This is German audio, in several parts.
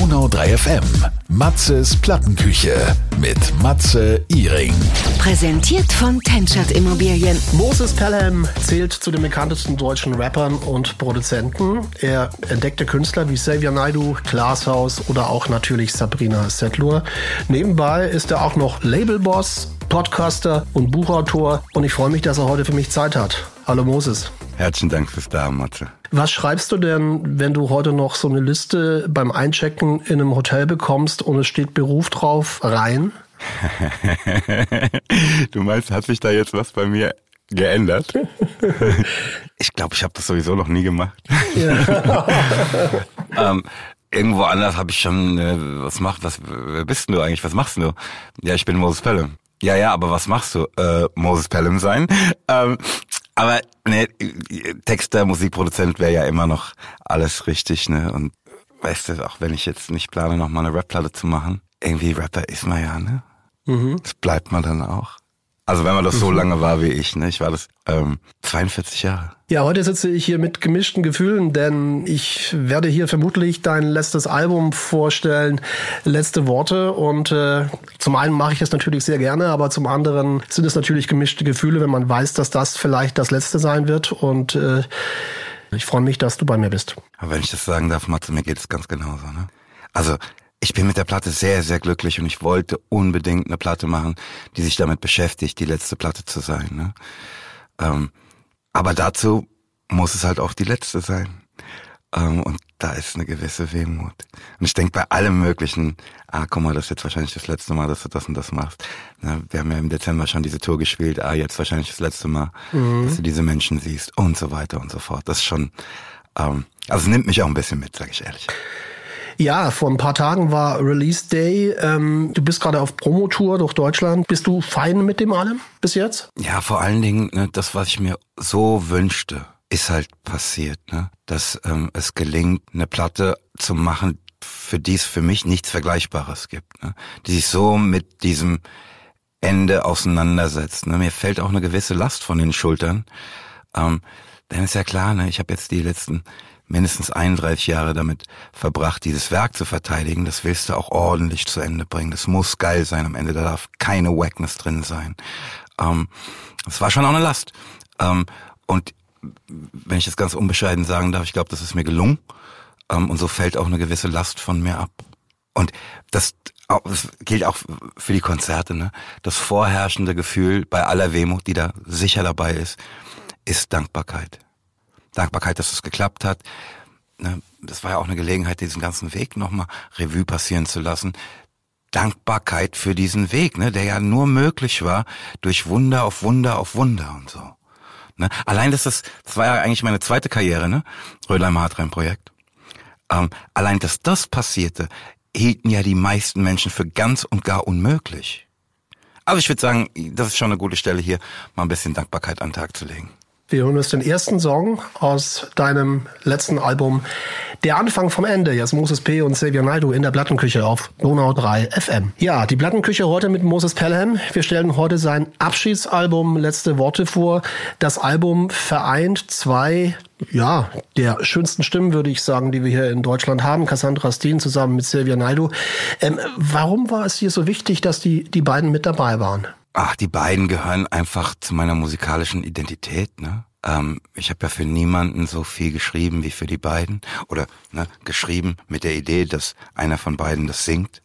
Donau 3 FM. Matzes Plattenküche mit Matze Iring. Präsentiert von Tenschert Immobilien. Moses Pelham zählt zu den bekanntesten deutschen Rappern und Produzenten. Er entdeckte Künstler wie Xavier Naidoo, Glasshouse oder auch natürlich Sabrina Setlur. Nebenbei ist er auch noch Labelboss, Podcaster und Buchautor. Und ich freue mich, dass er heute für mich Zeit hat. Hallo Moses. Herzlichen Dank fürs Dasein, Matze. Was schreibst du denn, wenn du heute noch so eine Liste beim Einchecken in einem Hotel bekommst und es steht Beruf drauf, rein? Du meinst, hat sich da jetzt was bei mir geändert? Ich glaube, ich habe das sowieso noch nie gemacht. Ja. Irgendwo anders habe ich schon, wer bist denn du eigentlich? Was machst du? Ja, ich bin Moses Pelham. Ja, aber was machst du? Moses Pelham sein. Aber ne, Texter, Musikproduzent wäre ja immer noch alles richtig, ne? Und weißt du, auch wenn ich jetzt nicht plane, noch mal eine Rapplatte zu machen, irgendwie Rapper ist man ja, ne? Das bleibt man dann auch. Also wenn man das so lange war wie ich, ne? Ich war das 42 Jahre. Ja, heute sitze ich hier mit gemischten Gefühlen, denn ich werde hier vermutlich dein letztes Album vorstellen, Letzte Worte. Und zum einen mache ich es natürlich sehr gerne, aber zum anderen sind es natürlich gemischte Gefühle, wenn man weiß, dass das vielleicht das letzte sein wird. Und ich freue mich, dass du bei mir bist. Aber wenn ich das sagen darf, Matze, mir geht es ganz genauso, ne? Also ich bin mit der Platte sehr, sehr glücklich und ich wollte unbedingt eine Platte machen, die sich damit beschäftigt, die letzte Platte zu sein, ne? Aber dazu muss es halt auch die letzte sein. Und da ist eine gewisse Wehmut. Und ich denke bei allem Möglichen, guck mal, das ist jetzt wahrscheinlich das letzte Mal, dass du das und das machst. Ne? Wir haben ja im Dezember schon diese Tour gespielt, jetzt wahrscheinlich das letzte Mal, dass du diese Menschen siehst und so weiter und so fort. Das ist schon, also es nimmt mich auch ein bisschen mit, sag ich ehrlich. Ja, vor ein paar Tagen war Release Day. Du bist gerade auf Promotour durch Deutschland. Bist du fein mit dem allem bis jetzt? Ja, vor allen Dingen, ne, das, was ich mir so wünschte, ist halt passiert, ne? Dass es gelingt, eine Platte zu machen, für die es für mich nichts Vergleichbares gibt, ne? Die sich so mit diesem Ende auseinandersetzt. Ne? Mir fällt auch eine gewisse Last von den Schultern. Denn ist ja klar, ne? Ich habe jetzt die letzten mindestens 31 Jahre damit verbracht, dieses Werk zu verteidigen. Das willst du auch ordentlich zu Ende bringen. Das muss geil sein am Ende. Da darf keine Wackness drin sein. Das war schon auch eine Last. Und wenn ich das ganz unbescheiden sagen darf, ich glaube, das ist mir gelungen. Und so fällt auch eine gewisse Last von mir ab. Und das gilt auch für die Konzerte, ne? Das vorherrschende Gefühl bei aller Wehmut, die da sicher dabei ist Dankbarkeit. Dankbarkeit, dass es geklappt hat. Das war ja auch eine Gelegenheit, diesen ganzen Weg nochmal Revue passieren zu lassen. Dankbarkeit für diesen Weg, ne, der ja nur möglich war durch Wunder auf Wunder auf Wunder und so. Ne? Allein das war ja eigentlich meine zweite Karriere, ne? Rödlheim-Hartheim-Projekt. Allein, dass das passierte, hielten ja die meisten Menschen für ganz und gar unmöglich. Also ich würde sagen, das ist schon eine gute Stelle hier, mal ein bisschen Dankbarkeit an den Tag zu legen. Wir hören uns den ersten Song aus deinem letzten Album, Der Anfang vom Ende. Jetzt Moses P. und Xavier Naidoo in der Plattenküche auf Donau 3 FM. Ja, die Plattenküche heute mit Moses Pelham. Wir stellen heute sein Abschiedsalbum Letzte Worte vor. Das Album vereint zwei, der schönsten Stimmen, würde ich sagen, die wir hier in Deutschland haben. Cassandra Steen zusammen mit Xavier Naidoo. Warum war es dir so wichtig, dass die beiden mit dabei waren? Die beiden gehören einfach zu meiner musikalischen Identität, ne? Ich habe ja für niemanden so viel geschrieben wie für die beiden. Oder geschrieben mit der Idee, dass einer von beiden das singt.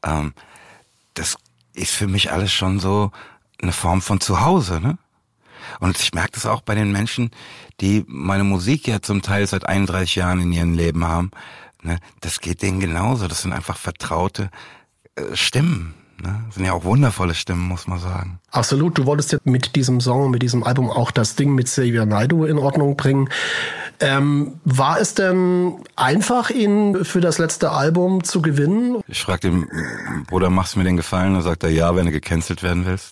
Das ist für mich alles schon so eine Form von Zuhause, ne? Und ich merke das auch bei den Menschen, die meine Musik ja zum Teil seit 31 Jahren in ihrem Leben haben. Ne? Das geht denen genauso. Das sind einfach vertraute Stimmen. Ne? Das sind ja auch wundervolle Stimmen, muss man sagen. Absolut. Du wolltest ja mit diesem Song, mit diesem Album auch das Ding mit Xavier Naidoo in Ordnung bringen. War es denn einfach, ihn für das letzte Album zu gewinnen? Ich frage den Bruder, machst du mir den Gefallen? Und sagt er, ja, wenn du gecancelt werden willst.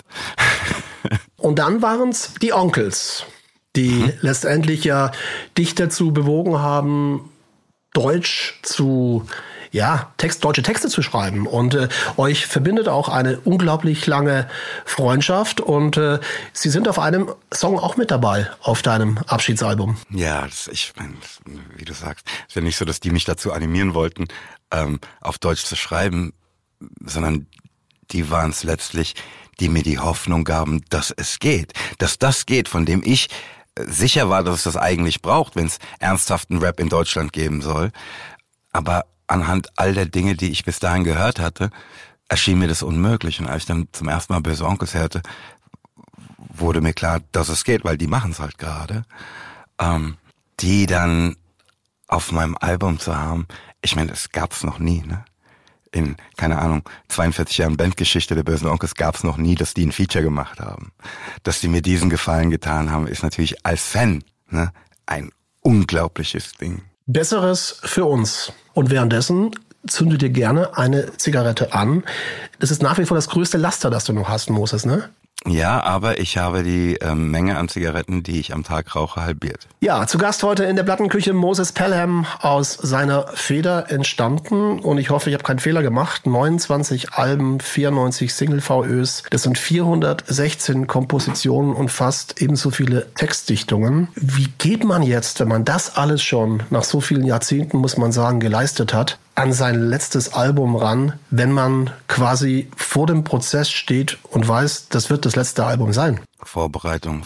Und dann waren es die Onkels, die letztendlich ja dich dazu bewogen haben, Deutsch zu deutsche Texte zu schreiben. Und euch verbindet auch eine unglaublich lange Freundschaft. Und Sie sind auf einem Song auch mit dabei, auf deinem Abschiedsalbum. Ja, ich meine, wie du sagst, ist ja nicht so, dass die mich dazu animieren wollten, auf Deutsch zu schreiben, sondern die waren es letztlich, die mir die Hoffnung gaben, dass es geht. Dass das geht, von dem ich sicher war, dass es das eigentlich braucht, wenn es ernsthaften Rap in Deutschland geben soll. Aber anhand all der Dinge, die ich bis dahin gehört hatte, erschien mir das unmöglich. Und als ich dann zum ersten Mal Böhse Onkelz hörte, wurde mir klar, dass es geht, weil die machen es halt gerade. Die dann auf meinem Album zu haben, ich meine, das gab's noch nie, ne? In, keine Ahnung, 42 Jahren Bandgeschichte der Böhsen Onkelz gab's noch nie, dass die ein Feature gemacht haben. Dass die mir diesen Gefallen getan haben, ist natürlich als Fan, ne, ein unglaubliches Ding. Besseres für uns. Und währenddessen zünde dir gerne eine Zigarette an. Das ist nach wie vor das größte Laster, das du noch hast, Moses, ne? Ja, aber ich habe die Menge an Zigaretten, die ich am Tag rauche, halbiert. Ja, zu Gast heute in der Plattenküche Moses Pelham, aus seiner Feder entstanden. Und ich hoffe, ich habe keinen Fehler gemacht. 29 Alben, 94 Single-VÖs. Das sind 416 Kompositionen und fast ebenso viele Textdichtungen. Wie geht man jetzt, wenn man das alles schon nach so vielen Jahrzehnten, muss man sagen, geleistet hat, an sein letztes Album ran, wenn man quasi vor dem Prozess steht und weiß, das wird das letzte Album sein? Vorbereitung.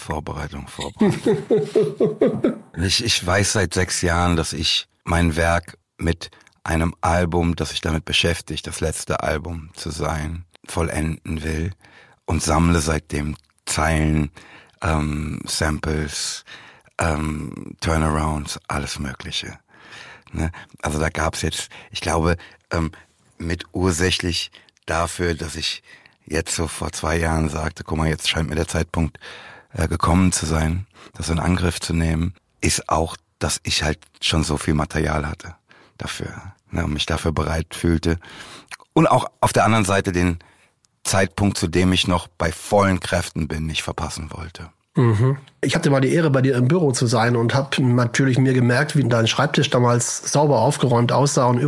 Ich weiß seit 6 Jahren, dass ich mein Werk mit einem Album, das sich damit beschäftigt, das letzte Album zu sein, vollenden will und sammle seitdem Zeilen, Samples, Turnarounds, alles Mögliche. Ne? Also da gab's jetzt, ich glaube, mit ursächlich dafür, dass ich jetzt so vor 2 Jahren sagte, guck mal, jetzt scheint mir der Zeitpunkt gekommen zu sein, das in Angriff zu nehmen, ist auch, dass ich halt schon so viel Material hatte dafür, ne, und mich dafür bereit fühlte. Und auch auf der anderen Seite den Zeitpunkt, zu dem ich noch bei vollen Kräften bin, nicht verpassen wollte. Ich hatte mal die Ehre, bei dir im Büro zu sein und habe natürlich mir gemerkt, wie dein Schreibtisch damals sauber aufgeräumt aussah und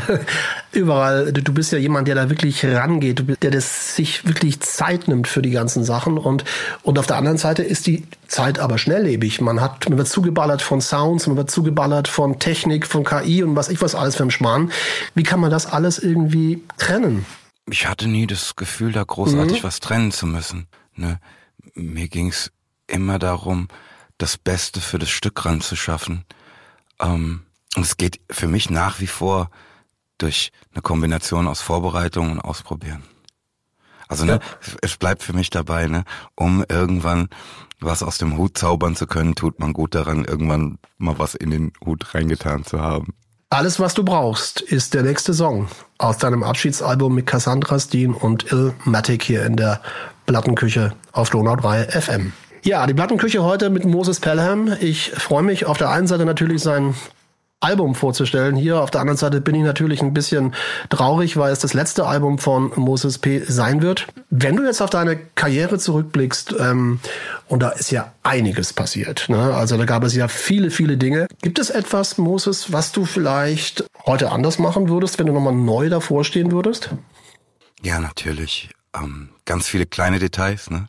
überall, du bist ja jemand, der da wirklich rangeht, der das sich wirklich Zeit nimmt für die ganzen Sachen und auf der anderen Seite ist die Zeit aber schnelllebig. Man wird zugeballert von Sounds, man wird zugeballert von Technik, von KI und was alles für ein Schmarrn. Wie kann man das alles irgendwie trennen? Ich hatte nie das Gefühl, da großartig was trennen zu müssen. Ne? Mir ging's immer darum, das Beste für das Stück ranzuschaffen. Und es geht für mich nach wie vor durch eine Kombination aus Vorbereitung und Ausprobieren. Also ne, es bleibt für mich dabei, ne, um irgendwann was aus dem Hut zaubern zu können, tut man gut daran, irgendwann mal was in den Hut reingetan zu haben. Alles, was du brauchst, ist der nächste Song aus deinem Abschiedsalbum mit Cassandra Steen und Illmatic hier in der Plattenküche auf Donau 3 FM. Ja, die Plattenküche heute mit Moses Pelham. Ich freue mich auf der einen Seite natürlich sein Album vorzustellen hier. Auf der anderen Seite bin ich natürlich ein bisschen traurig, weil es das letzte Album von Moses P. sein wird. Wenn du jetzt auf deine Karriere zurückblickst, und da ist ja einiges passiert, ne? Also da gab es ja viele, viele Dinge. Gibt es etwas, Moses, was du vielleicht heute anders machen würdest, wenn du nochmal neu davor stehen würdest? Ja, natürlich. Ganz viele kleine Details, ne?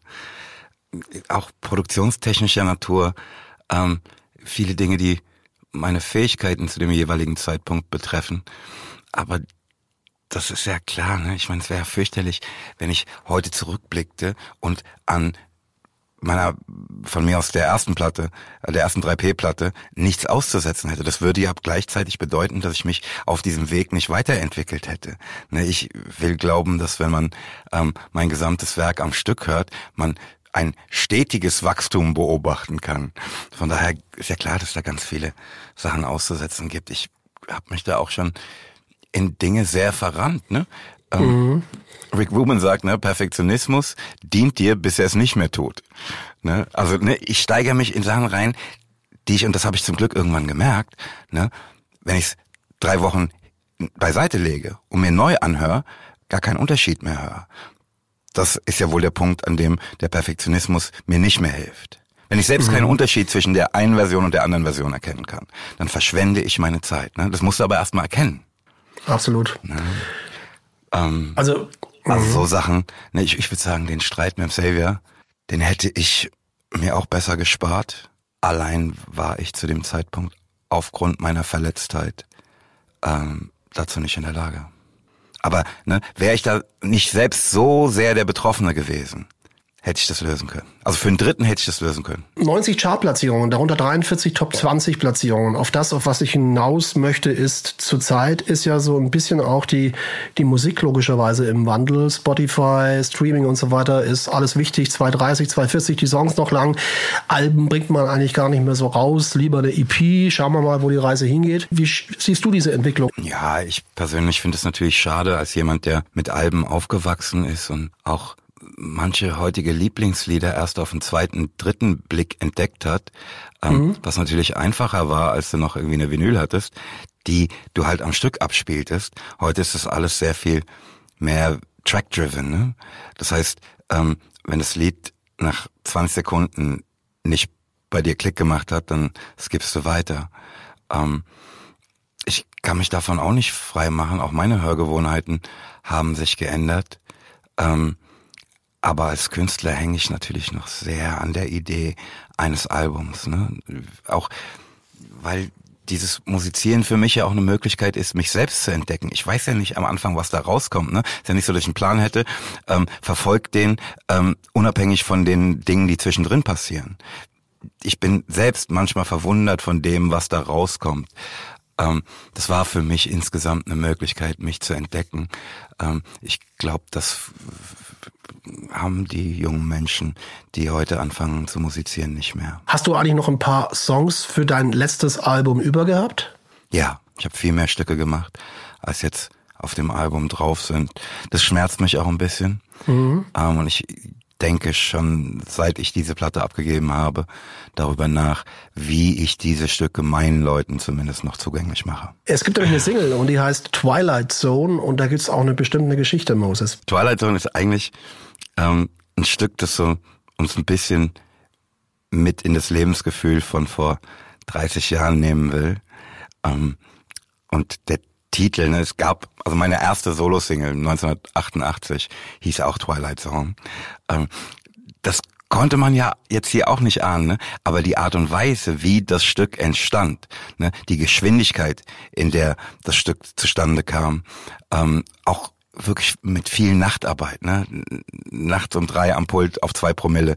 Auch produktionstechnischer Natur, viele Dinge, die meine Fähigkeiten zu dem jeweiligen Zeitpunkt betreffen. Aber das ist ja klar, ne? Ich meine, es wäre ja fürchterlich, wenn ich heute zurückblickte und an meiner, von mir aus der ersten Platte, der ersten 3P-Platte, nichts auszusetzen hätte. Das würde ja gleichzeitig bedeuten, dass ich mich auf diesem Weg nicht weiterentwickelt hätte. Ne? Ich will glauben, dass wenn man mein gesamtes Werk am Stück hört, man ein stetiges Wachstum beobachten kann. Von daher ist ja klar, dass da ganz viele Sachen auszusetzen gibt. Ich habe mich da auch schon in Dinge sehr verrannt. Ne? Rick Rubin sagt, ne, Perfektionismus dient dir, bis er es nicht mehr tut. Ne? Also ne, ich steigere mich in Sachen rein, die ich, und das habe ich zum Glück irgendwann gemerkt, ne, wenn ich es 3 Wochen beiseite lege und mir neu anhöre, gar keinen Unterschied mehr höre. Das ist ja wohl der Punkt, an dem der Perfektionismus mir nicht mehr hilft. Wenn ich selbst keinen Unterschied zwischen der einen Version und der anderen Version erkennen kann, dann verschwende ich meine Zeit. Ne? Das musst du aber erstmal erkennen. absolut. Also so Sachen, ne, ich würde sagen, den Streit mit dem Xavier, den hätte ich mir auch besser gespart. Allein war ich zu dem Zeitpunkt aufgrund meiner Verletztheit dazu nicht in der Lage. Aber ne, wäre ich da nicht selbst so sehr der Betroffene gewesen, hätte ich das lösen können. Also für einen Dritten hätte ich das lösen können. 90 Chartplatzierungen, darunter 43 Top-20-Platzierungen. Auf das, auf was ich hinaus möchte, ist zurzeit ist ja so ein bisschen auch die Musik logischerweise im Wandel. Spotify, Streaming und so weiter ist alles wichtig. 230, 240, die Songs noch lang. Alben bringt man eigentlich gar nicht mehr so raus. Lieber eine EP. Schauen wir mal, wo die Reise hingeht. Wie siehst du diese Entwicklung? Ja, ich persönlich finde es natürlich schade, als jemand, der mit Alben aufgewachsen ist und auch manche heutige Lieblingslieder erst auf den zweiten, dritten Blick entdeckt hat, was natürlich einfacher war, als du noch irgendwie eine Vinyl hattest, die du halt am Stück abspieltest. Heute ist das alles sehr viel mehr track-driven. Ne? Das heißt, wenn das Lied nach 20 Sekunden nicht bei dir Klick gemacht hat, dann skippst du weiter. Ich kann mich davon auch nicht frei machen. Auch meine Hörgewohnheiten haben sich geändert. Aber als Künstler hänge ich natürlich noch sehr an der Idee eines Albums. Ne? Auch weil dieses Musizieren für mich ja auch eine Möglichkeit ist, mich selbst zu entdecken. Ich weiß ja nicht am Anfang, was da rauskommt. Ne? Ist ja nicht so, dass ich einen Plan hätte. Verfolgt den unabhängig von den Dingen, die zwischendrin passieren. Ich bin selbst manchmal verwundert von dem, was da rauskommt. Das war für mich insgesamt eine Möglichkeit, mich zu entdecken. Ich glaube, das haben die jungen Menschen, die heute anfangen zu musizieren, nicht mehr. Hast du eigentlich noch ein paar Songs für dein letztes Album übergehabt? Ja, ich habe viel mehr Stücke gemacht, als jetzt auf dem Album drauf sind. Das schmerzt mich auch ein bisschen. Und ich denke schon, seit ich diese Platte abgegeben habe, darüber nach, wie ich diese Stücke meinen Leuten zumindest noch zugänglich mache. Es gibt nämlich eine Single und die heißt Twilight Zone und da gibt es auch eine bestimmte Geschichte, Moses. Twilight Zone ist eigentlich ein Stück, das so uns ein bisschen mit in das Lebensgefühl von vor 30 Jahren nehmen will. Und der Titel, ne, es gab, also meine erste Solo-Single 1988 hieß auch Twilight Zone. Das konnte man ja jetzt hier auch nicht ahnen, ne? Aber die Art und Weise, wie das Stück entstand, ne? Die Geschwindigkeit, in der das Stück zustande kam, auch wirklich mit viel Nachtarbeit, ne? Nachts um 3 am Pult auf 2 Promille.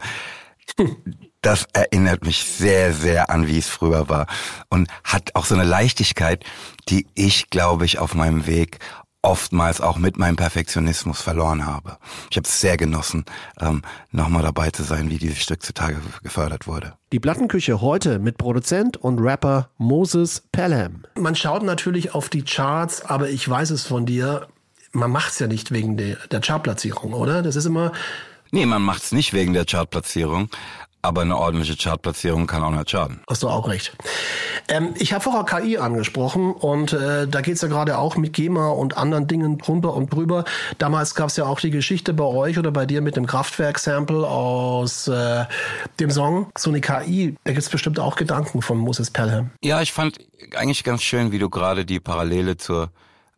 Das erinnert mich sehr, sehr an, wie es früher war und hat auch so eine Leichtigkeit, die ich, glaube ich, auf meinem Weg oftmals auch mit meinem Perfektionismus verloren habe. Ich habe es sehr genossen, nochmal dabei zu sein, wie dieses Stück zutage gefördert wurde. Die Plattenküche heute mit Produzent und Rapper Moses Pelham. Man schaut natürlich auf die Charts, aber ich weiß es von dir, man macht es ja nicht wegen der Chartplatzierung, oder? Das ist immer... Nee, man macht es nicht wegen der Chartplatzierung. Aber eine ordentliche Chartplatzierung kann auch nicht schaden. Hast du auch recht. Ich habe vorher KI angesprochen und da geht's ja gerade auch mit GEMA und anderen Dingen drunter und drüber. Damals gab's ja auch die Geschichte bei euch oder bei dir mit dem Kraftwerk-Sample aus dem Song. So eine KI, da gibt's bestimmt auch Gedanken von Moses Pelham. Ja, ich fand eigentlich ganz schön, wie du gerade die Parallele zur,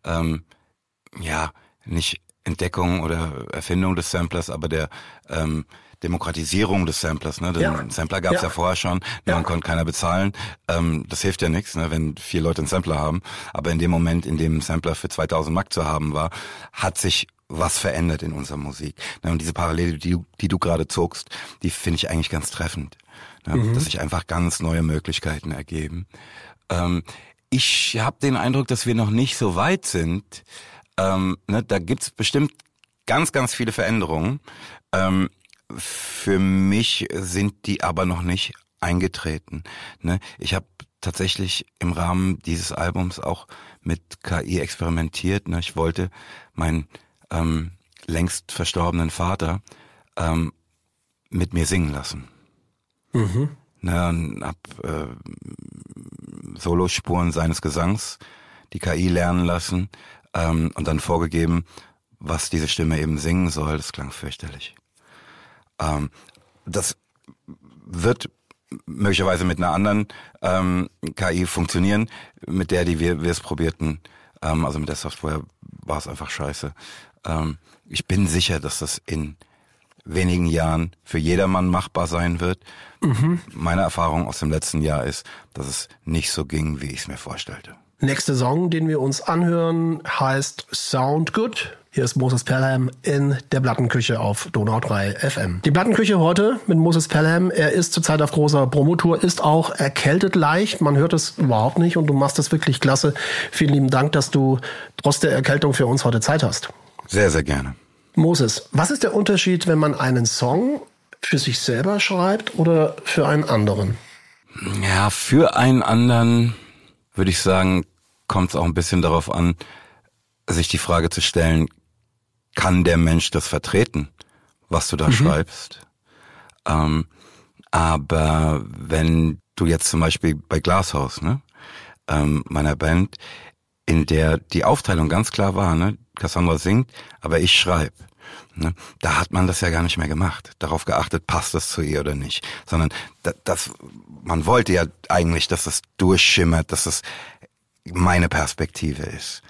nicht Entdeckung oder Erfindung des Samplers, aber der Demokratisierung des Samplers, ne? Den Sampler gab es ja vorher schon, man konnte keiner bezahlen. Das hilft ja nichts, ne? Wenn 4 Leute einen Sampler haben. Aber in dem Moment, in dem ein Sampler für 2000 Mark zu haben war, hat sich was verändert in unserer Musik. Ne? Und diese Parallele, die du gerade zogst, die finde ich eigentlich ganz treffend. Ne? Dass sich einfach ganz neue Möglichkeiten ergeben. Ich habe den Eindruck, dass wir noch nicht so weit sind. Ne? Da gibt's bestimmt ganz, ganz viele Veränderungen. Für mich sind die aber noch nicht eingetreten. Ne? Ich habe tatsächlich im Rahmen dieses Albums auch mit KI experimentiert. Ne? Ich wollte meinen längst verstorbenen Vater mit mir singen lassen. Ne? Und hab Solospuren seines Gesangs, die KI lernen lassen und dann vorgegeben, was diese Stimme eben singen soll. Das klang fürchterlich. Das wird möglicherweise mit einer anderen KI funktionieren, mit der wir es probierten Also mit der Software war es einfach scheiße. Ich bin sicher, dass das in wenigen Jahren für jedermann machbar sein wird. Meine Erfahrung aus dem letzten Jahr ist, dass es nicht so ging, wie ich es mir vorstellte. Nächster Song, den wir uns anhören, heißt Sound Good. Hier ist Moses Pelham in der Plattenküche auf Donau 3 FM. Die Plattenküche heute mit Moses Pelham. Er ist zurzeit auf großer Promotour, ist auch erkältet leicht. Man hört es überhaupt nicht und du machst das wirklich klasse. Vielen lieben Dank, dass du trotz der Erkältung für uns heute Zeit hast. Sehr, sehr gerne. Moses, was ist der Unterschied, wenn man einen Song für sich selber schreibt oder für einen anderen? Ja, für einen anderen würde ich sagen, kommt es auch ein bisschen darauf an, sich die Frage zu stellen, kann der Mensch das vertreten, was du da schreibst? Aber wenn du jetzt zum Beispiel bei Glasshouse, meiner Band, in der die Aufteilung ganz klar war, Cassandra singt, aber ich schreibe. Da hat man das ja gar nicht mehr gemacht. Darauf geachtet, passt das zu ihr oder nicht. Sondern man wollte ja eigentlich, dass es durchschimmert, dass es meine Perspektive ist.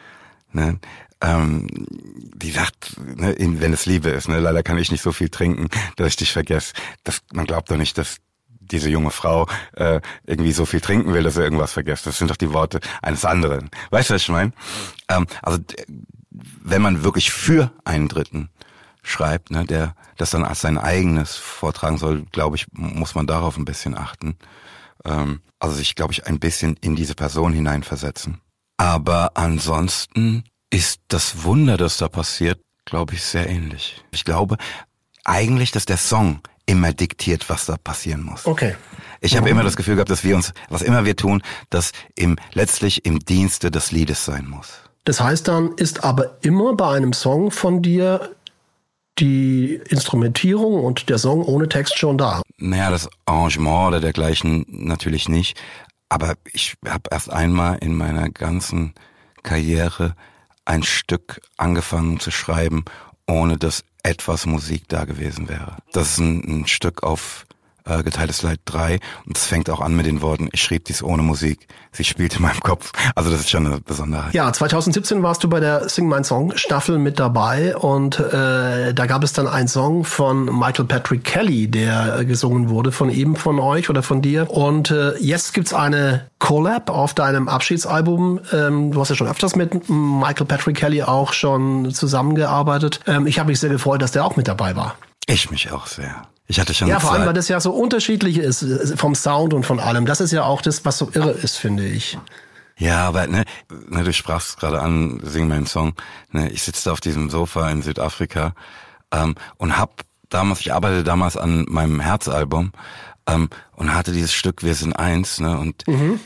Die sagt, wenn es Liebe ist, leider kann ich nicht so viel trinken, dass ich dich vergesse. Man glaubt doch nicht, dass diese junge Frau irgendwie so viel trinken will, dass er irgendwas vergisst. Das sind doch die Worte eines anderen. Weißt du, was ich meine? Also wenn man wirklich für einen Dritten schreibt, der das dann als sein eigenes vortragen soll, glaube ich, muss man darauf ein bisschen achten. Also sich, glaube ich, ein bisschen in diese Person hineinversetzen. Aber ansonsten ist das Wunder, das da passiert, glaube ich, sehr ähnlich. Ich glaube eigentlich, dass der Song immer diktiert, was da passieren muss. Okay. Ich habe immer das Gefühl gehabt, dass wir uns, was immer wir tun, das letztlich im Dienste des Liedes sein muss. Das heißt dann, ist aber immer bei einem Song von dir die Instrumentierung und der Song ohne Text schon da? Naja, das Arrangement oder dergleichen natürlich nicht. Aber ich habe erst einmal in meiner ganzen Karriere ein Stück angefangen zu schreiben, ohne dass etwas Musik da gewesen wäre. Das ist ein Stück auf Geteiltes Leid 3 und es fängt auch an mit den Worten, ich schrieb dies ohne Musik, sie spielt in meinem Kopf. Also das ist schon eine Besonderheit. Ja, 2017 warst du bei der Sing My Song Staffel mit dabei und da gab es dann einen Song von Michael Patrick Kelly, der gesungen wurde von euch oder von dir. Und jetzt gibt's eine Collab auf deinem Abschiedsalbum. Du hast ja schon öfters mit Michael Patrick Kelly auch schon zusammengearbeitet. Ich habe mich sehr gefreut, dass der auch mit dabei war. Ich mich auch sehr. Ich hatte schon vor allem, weil das ja so unterschiedlich ist vom Sound und von allem. Das ist ja auch das, was so irre ist, finde ich. Ja, aber du sprachst gerade an, Sing meinen Song. Ich sitze da auf diesem Sofa in Südafrika und ich arbeitete damals an meinem Herzalbum und hatte dieses Stück Wir sind eins und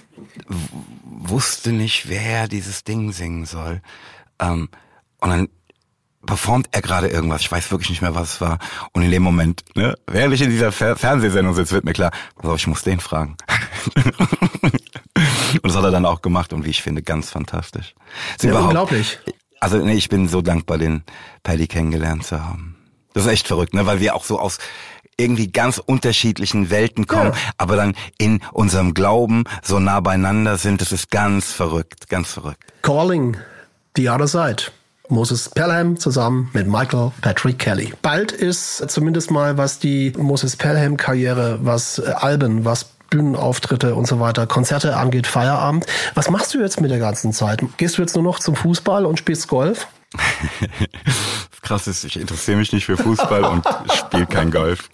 wusste nicht, wer dieses Ding singen soll. Und dann performt er gerade irgendwas, ich weiß wirklich nicht mehr, was es war. Und in dem Moment, während ich in dieser Fernsehsendung sitze, wird mir klar, also ich muss den fragen. Und das hat er dann auch gemacht und wie ich finde, ganz fantastisch. Ja, unglaublich. Also ich bin so dankbar, den Paddy kennengelernt zu haben. Das ist echt verrückt, weil wir auch so aus irgendwie ganz unterschiedlichen Welten kommen, aber dann in unserem Glauben so nah beieinander sind. Das ist ganz verrückt, ganz verrückt. Calling the other side. Moses Pelham zusammen mit Michael Patrick Kelly. Bald ist zumindest mal, was die Moses Pelham-Karriere, was Alben, was Bühnenauftritte und so weiter, Konzerte angeht, Feierabend. Was machst du jetzt mit der ganzen Zeit? Gehst du jetzt nur noch zum Fußball und spielst Golf? Krass ist, ich interessiere mich nicht für Fußball und spiele kein Golf.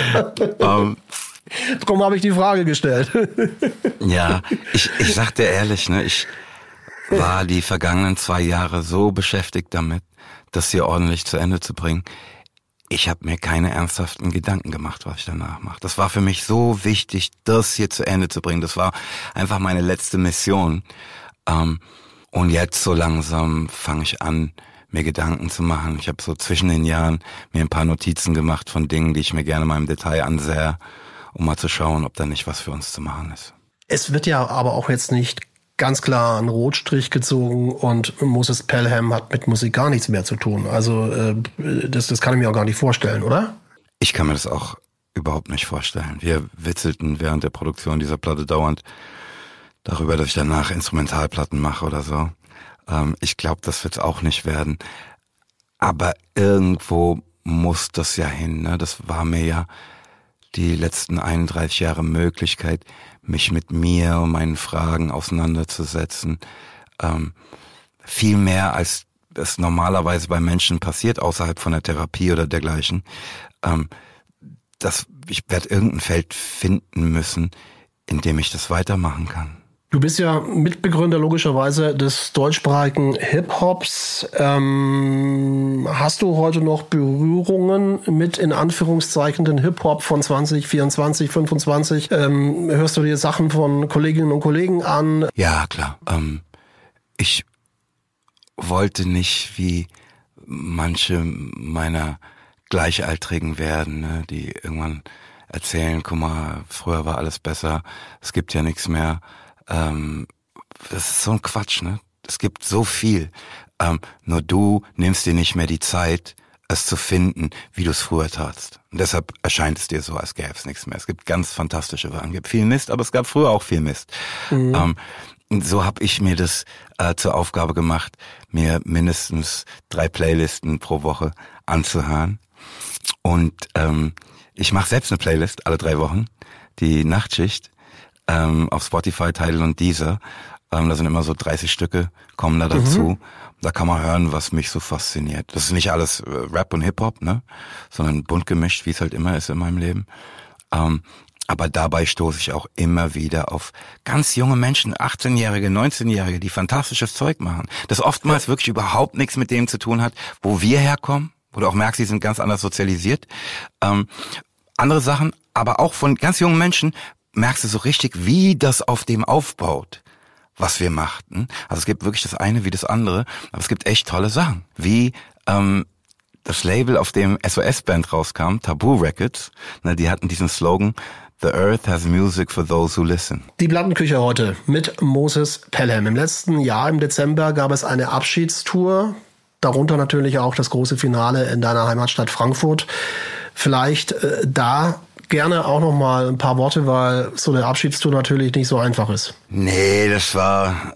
Darum habe ich die Frage gestellt. Ja, ich sag dir ehrlich, ich war die vergangenen 2 Jahre so beschäftigt damit, das hier ordentlich zu Ende zu bringen. Ich habe mir keine ernsthaften Gedanken gemacht, was ich danach mache. Das war für mich so wichtig, das hier zu Ende zu bringen. Das war einfach meine letzte Mission. Und jetzt so langsam fange ich an, mir Gedanken zu machen. Ich habe so zwischen den Jahren mir ein paar Notizen gemacht von Dingen, die ich mir gerne mal im Detail ansehe, um mal zu schauen, ob da nicht was für uns zu machen ist. Es wird ja aber auch jetzt nicht ganz klar einen Rotstrich gezogen und Moses Pelham hat mit Musik gar nichts mehr zu tun. Also das kann ich mir auch gar nicht vorstellen, oder? Ich kann mir das auch überhaupt nicht vorstellen. Wir witzelten während der Produktion dieser Platte dauernd darüber, dass ich danach Instrumentalplatten mache oder so. Ich glaube, das wird's auch nicht werden. Aber irgendwo muss das ja hin. Ne? Das war mir ja die letzten 31 Jahre Möglichkeit, mich mit mir und meinen Fragen auseinanderzusetzen. Viel mehr, als es normalerweise bei Menschen passiert, außerhalb von der Therapie oder dergleichen. Ich werde irgendein Feld finden müssen, in dem ich das weitermachen kann. Du bist ja Mitbegründer logischerweise des deutschsprachigen Hip-Hops. Hast du heute noch Berührungen mit, in Anführungszeichen, den Hip-Hop von 2024, 25? Hörst du dir Sachen von Kolleginnen und Kollegen an? Ja, klar. Ich wollte nicht wie manche meiner Gleichaltrigen werden, ne, die irgendwann erzählen, guck mal, früher war alles besser, es gibt ja nichts mehr. Das ist so ein Quatsch, ne? Es gibt so viel. Nur du nimmst dir nicht mehr die Zeit, es zu finden, wie du es früher tatst. Und deshalb erscheint es dir so, als gäbe es nichts mehr. Es gibt ganz fantastische Sachen. Es gibt viel Mist, aber es gab früher auch viel Mist. Und so habe ich mir das zur Aufgabe gemacht, mir mindestens 3 Playlisten pro Woche anzuhören. Und ich mache selbst eine Playlist alle 3 Wochen, die Nachtschicht, auf Spotify, Tidal und Deezer. Da sind immer so 30 Stücke, kommen da dazu. Da kann man hören, was mich so fasziniert. Das ist nicht alles Rap und Hip-Hop, ne, sondern bunt gemischt, wie es halt immer ist in meinem Leben. Aber dabei stoße ich auch immer wieder auf ganz junge Menschen, 18-Jährige, 19-Jährige, die fantastisches Zeug machen. Das oftmals wirklich überhaupt nichts mit dem zu tun hat, wo wir herkommen, wo du auch merkst, die sind ganz anders sozialisiert. Andere Sachen, aber auch von ganz jungen Menschen merkst du so richtig, wie das auf dem aufbaut, was wir machten. Also es gibt wirklich das eine wie das andere, aber es gibt echt tolle Sachen. Wie das Label, auf dem SOS-Band rauskam, Tabu Records, ne, die hatten diesen Slogan, The Earth has music for those who listen. Die Plattenküche heute mit Moses Pelham. Im letzten Jahr, im Dezember, gab es eine Abschiedstour, darunter natürlich auch das große Finale in deiner Heimatstadt Frankfurt. Vielleicht da gerne auch noch mal ein paar Worte, weil so eine Abschiedstour natürlich nicht so einfach ist. Nee, das war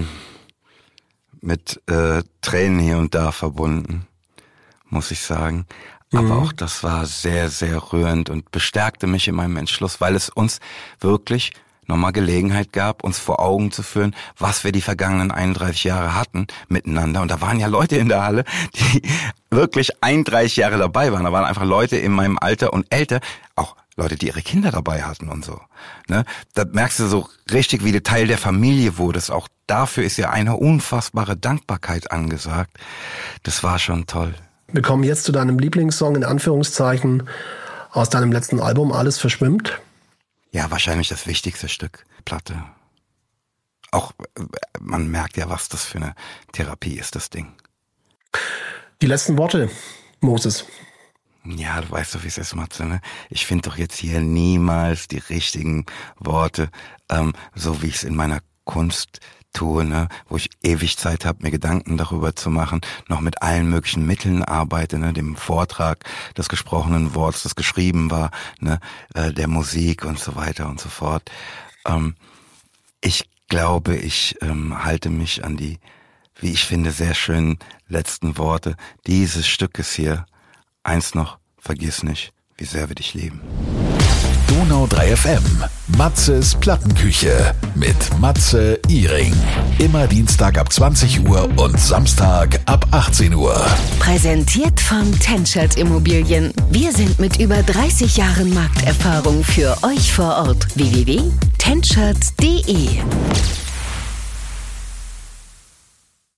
mit Tränen hier und da verbunden, muss ich sagen. Aber auch das war sehr, sehr rührend und bestärkte mich in meinem Entschluss, weil es uns wirklich nochmal Gelegenheit gab, uns vor Augen zu führen, was wir die vergangenen 31 Jahre hatten miteinander. Und da waren ja Leute in der Halle, die wirklich 31 Jahre dabei waren. Da waren einfach Leute in meinem Alter und älter, auch Leute, die ihre Kinder dabei hatten und so. Ne? Da merkst du so richtig, wie du Teil der Familie wurdest. Auch dafür ist ja eine unfassbare Dankbarkeit angesagt. Das war schon toll. Wir kommen jetzt zu deinem Lieblingssong, in Anführungszeichen, aus deinem letzten Album, Alles verschwimmt. Ja, wahrscheinlich das wichtigste Stück Platte. Auch, man merkt ja, was das für eine Therapie ist, das Ding. Die letzten Worte, Moses. Ja, du weißt doch, wie es ist, Matze, ne? Ich finde doch jetzt hier niemals die richtigen Worte, so wie ich es in meiner Kunst tue, ne? Wo ich ewig Zeit habe, mir Gedanken darüber zu machen, noch mit allen möglichen Mitteln arbeite, ne? Dem Vortrag des gesprochenen Worts, das geschrieben war, ne? Der Musik und so weiter und so fort. Ich glaube, ich halte mich an die, wie ich finde, sehr schönen letzten Worte dieses Stückes hier. Eins noch, vergiss nicht, wie sehr wir dich lieben. Donau 3 FM, Matzes Plattenküche mit Matze Ihring. Immer Dienstag ab 20 Uhr und Samstag ab 18 Uhr. Präsentiert von TenChat Immobilien. Wir sind mit über 30 Jahren Markterfahrung für euch vor Ort. www.tenchat.de